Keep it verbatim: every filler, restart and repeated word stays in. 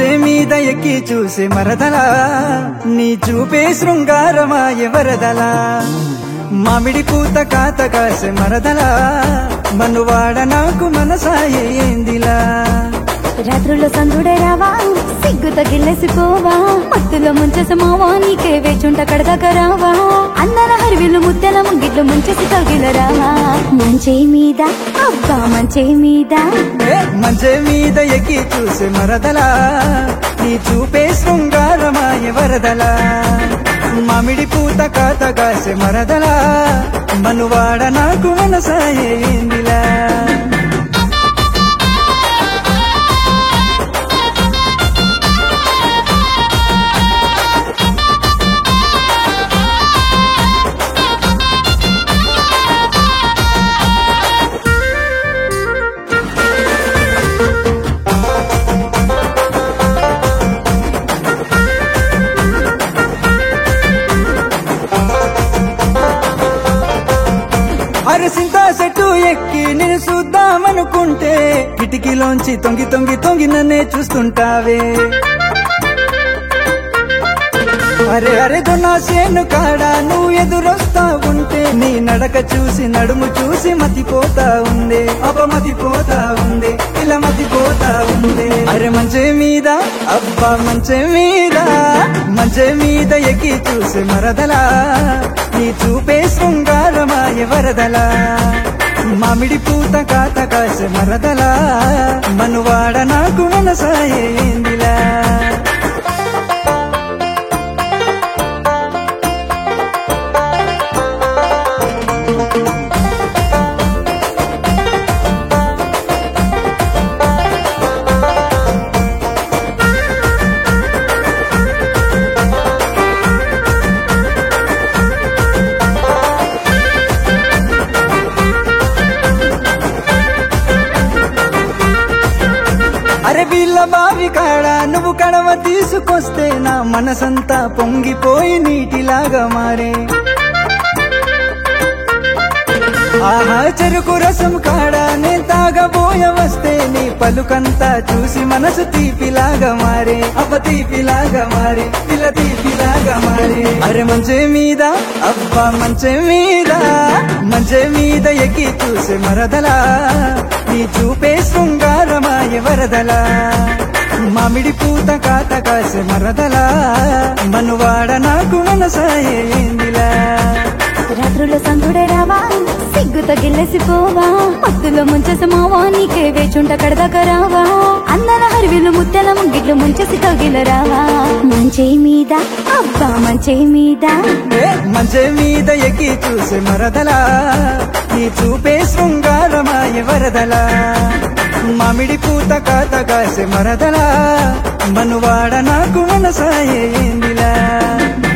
మంచే మీద ఎక్కి చూసే మరదలా నీ చూపే శృంగారమాయ వరదలా మామిడి పూత కాత కాసే మరదలా మనువాడ నాకు మనసాయే ఏందిలా రాత్రుల్లో సందుడే రావా సిగ్గు తగిలేసిపోవా మత్తులో ముంచేసి మావా నీకే వేచుంట కడదాక రావా అందర హరివిల్లు ముద్దెల ముంగిట్లు ముంచేసి తగిల రావా మంచే మీద అబ్బా మంచే మీద మంచే మీద ఎక్కి చూసే మరదలా నీ చూపే శృంగారమాయ వరదలా మామిడి పూత కాత కాసే మరదలా మనువాడ నాకు మనసాయే ఏందిలా అరసింత చెట్టు ఎక్కి నేను చూద్దామనుకుంటే కిటికీలోంచి తొంగి తొంగి తొంగి నన్నే చూస్తుంటావే అరే అరే దొన్నా చేను కాడా నువ్వు ఎదురొస్తా ఉంటే నీ నడక చూసి నడుము చూసి మతిపోతా ఉందే అబ్బ మతిపోతా ఉందే ఇలా మతిపోతా ఉందే అరే మంచే మీద అబ్బా మంచే మీద మంచే మీద ఎక్కి చూసి మరదలా నీ చూపే శృంగారమాయ వరదలా మామిడి పూత కాత కాసే మరదలా మనువాడ నాకు మనసాయే ఏందిలా అరే వీళ్ళ బావి కాడ నువ్వు కడవ తీసుకొస్తే నా మనసంతా పొంగిపోయి నీటిలాగా మారే ఆహా చెరుకు రసం కాడ నే తాగబోయ వస్తే నీ పలుకంతా చూసి మనసు తీపిలాగా మారే అప్ప తీపిలాగా మారే పిల్ల తీపిలాగా మారే అరే మంచే మీద అబ్బా మంచే మీద మంచే మీద ఎక్కి చూసే మరదలా నీ చూపే శృంగారమాయ వరదలా మామిడి పూత కాత కాసే మరదలా మనువాడ నాకు మనసాయే ఏందిలా రాత్రుల్లో సందుడే రావా సిగ్గు తగిలేసిపోవా మత్తులో ముంచేసి మావా నీకే వేచుంట కడదాక రావా అందర హరివిల్లు ముద్దెల ముంగిట్లు ముంచేసి తగిల రావా మంచే మీద అబ్బా మంచే మీద మంచే మీద ఎక్కి చూసే మరదలా నీ చూపే శృంగారమాయ వరదలా మామిడి పూత కాత కాసే మరదలా మనువాడ నాకు మనసాయే ఏందిలా